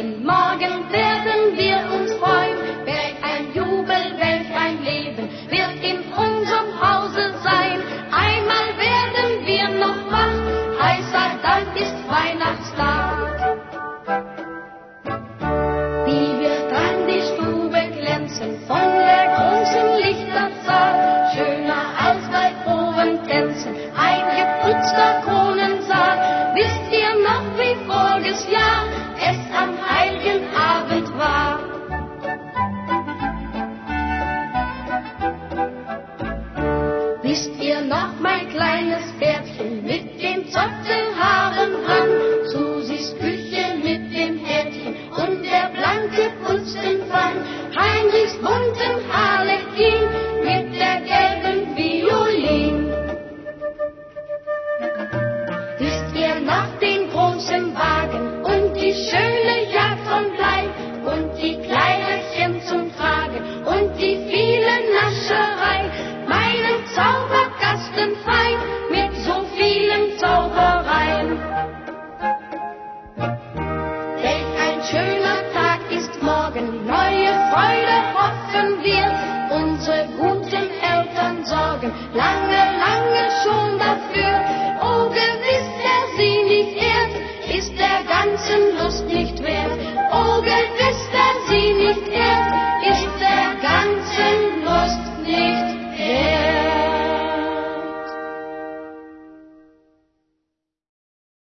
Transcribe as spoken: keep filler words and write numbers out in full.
leben. Morgen werden wir uns freuen. Welch ein Jubel, welch ein Leben wird in unserem Hause sein. Einmal werden wir noch wach, heißer Dank ist Weihnachtstag. Wie wird dann die Stube glänzen von der großen Lichterzahl, schöner als bei frohen Tänzen, ein geputzter Kronensaal. Wisst ihr noch, wie voriges Jahr es am heiligen Abend war? Wisst ihr noch, mein kleines Pferdchen mit den Zottelhaaren dran, Susis Küche mit dem Herdchen und der blanke Pustenfang, Heinrichs bunten Harlekin mit der gelben Violin. Wisst ihr noch den großen Wagen und die schöne Jagd von Blei und die Kleiderchen zum Tragen und die viele Nascherei, meinen Zaubergastenfeind mit so vielen Zaubereien. Welch ein schöner Tag ist morgen, neue Freude hoffen wir, unsere guten Eltern sorgen lange, lange schon dafür. Oh, gewiss, wer sie nicht ehrt, ist der ganzen Lust nicht wert. Oh, gewiss, wer sie nicht ehrt, ist